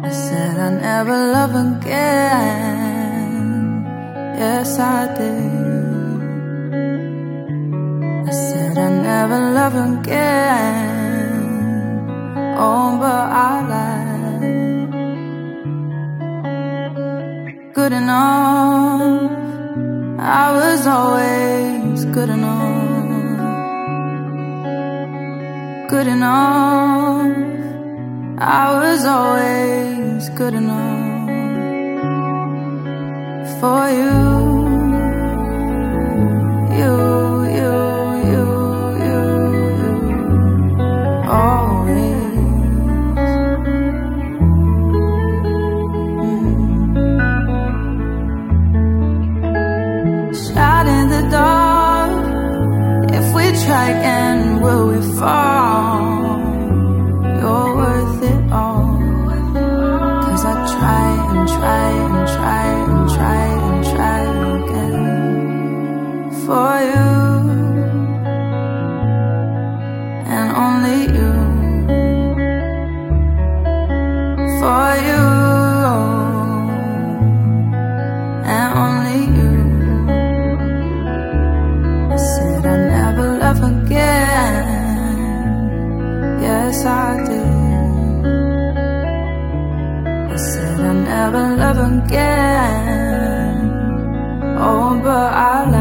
I said I'd never love again. Yes, I did. I said I'd never love again. Oh, but I lied. Good enough. I was always good enough. Good enough. I was always good enough for you. Always. Shot in the dark. If we try again, will we fall? You're worth it all. 'Cause I try and try and try and try and try again for you. And only you. For you. And only you. I said I'd never love again. Yes, I did. I said I'd never love again. Oh, but I